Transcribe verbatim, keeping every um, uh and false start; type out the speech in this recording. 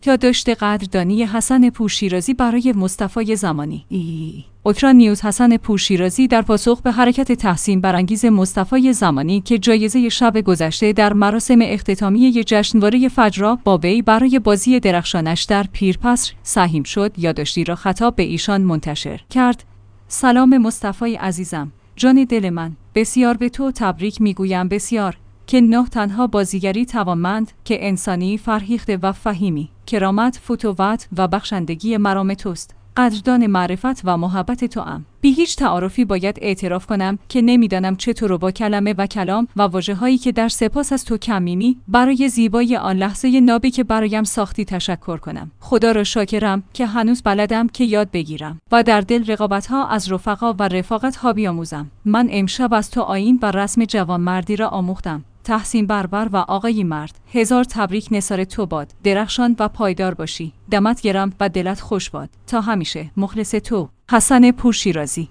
یادداشت قدردانی حسن پورشیرازی برای مصطفی زمانی. ای. اوکراین نیوز. حسن پورشیرازی در پاسخ به حرکت تحسین برانگیز مصطفی زمانی که جایزه شب گذشته در مراسم اختتامیه جشنواره فجر با وی برای بازی درخشانش در پیرپسر سهیم شد، یادداشتی را خطاب به ایشان منتشر کرد. سلام مصطفی عزیزم، جان دل من، بسیار به تو تبریک میگویم، بسیار که نه تنها بازیگری توانمند که انسانی فرهیخته و فهیمی، کرامت، فتوت و بخشندگی مرام توست. قدردان معرفت و محبت تو ام. بی هیچ تعارفی باید اعتراف کنم که نمیدانم چطور با کلمه و کلام و واژه‌هایی که در سپاس از تو کمیمی برای زیبایی آن لحظه نابی که برایم ساختی تشکر کنم. خدا را شاکرم که هنوز بلدم که یاد بگیرم و در دل رقابت‌ها از رفقا و رفاقت‌ها بیاموزم. من امشب از تو آیین و رسم جوانمردی را آموختم. تحسین بربر و آقای مرد، هزار تبریک نثار تو باد، درخشان و پایدار باشی، دمت گرم و دلت خوش باد. تا همیشه مخلص تو، حسن پورشیرازی.